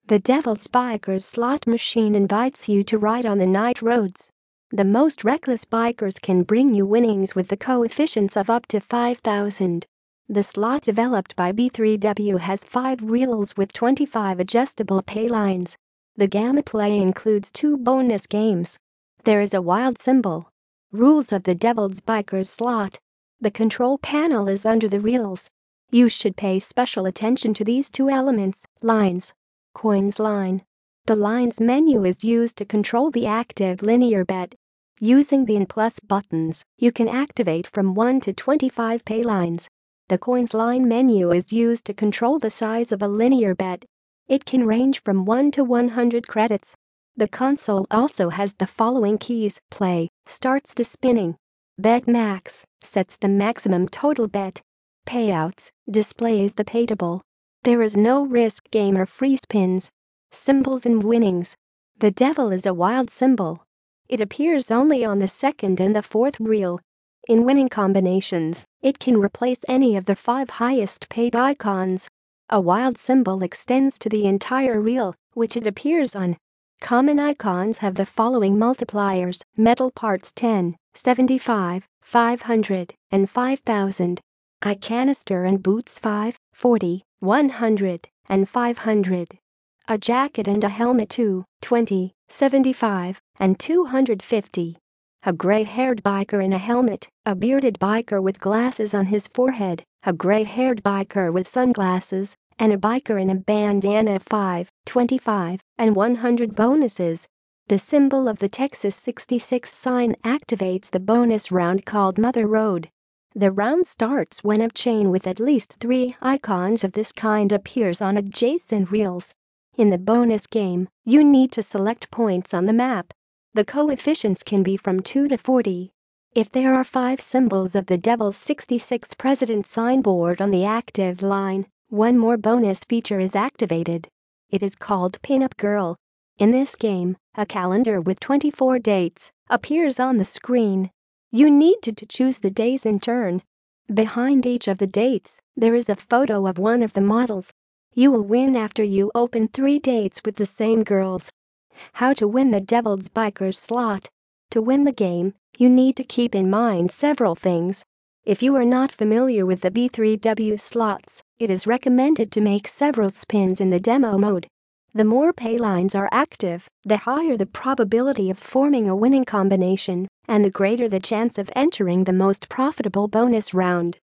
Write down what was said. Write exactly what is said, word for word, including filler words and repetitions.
The Devil's Bikers slot machine invites you to ride on the night roads. The most reckless bikers can bring you winnings with the coefficients of up to five thousand. The slot developed by B three W has five reels with twenty-five adjustable pay lines. The gameplay includes two bonus games. There is a wild symbol. Rules of the Devil's Bikers slot. The control panel is under the reels. You should pay special attention to these two elements: lines, coins line. The lines menu is used to control the active linear bet. Using the N plus buttons, you can activate from one to twenty-five pay lines. The coins line menu is used to control the size of a linear bet. It can range from one to one hundred credits. The console also has the following keys: play, starts the spinning. Bet max, sets the maximum total bet. Payouts, displays the payable. There is no risk game or free spins. Symbols and winnings. The devil is a wild symbol. It appears only on the second and the fourth reel. In winning combinations, it can replace any of the five highest paid icons. A wild symbol extends to the entire reel, which it appears on. Common icons have the following multipliers: metal parts ten, seventy-five, five hundred, and five thousand. A canister and boots five, forty, one hundred, and five hundred. A jacket and a helmet two, twenty, seventy-five, and two hundred fifty. A gray-haired biker in a helmet, a bearded biker with glasses on his forehead, a gray-haired biker with sunglasses, and a biker in a bandana five, twenty-five, and one hundred bonuses. The symbol of the Texas sixty-six sign activates the bonus round called Mother Road. The round starts when a chain with at least three icons of this kind appears on adjacent reels. In the bonus game, you need to select points on the map. The coefficients can be from two to forty. If there are five symbols of the Devil's sixty-six President signboard on the active line, one more bonus feature is activated. It is called Pin-Up Girl. In this game, a calendar with twenty-four dates appears on the screen. You need to, to choose the days in turn. Behind each of the dates, there is a photo of one of the models. You will win after you open three dates with the same girls. How to win the Devil's Bikers slot. To win the game, you need to keep in mind several things. If you are not familiar with the B three W slots, it is recommended to make several spins in the demo mode. The more pay lines are active, the higher the probability of forming a winning combination, and the greater the chance of entering the most profitable bonus round.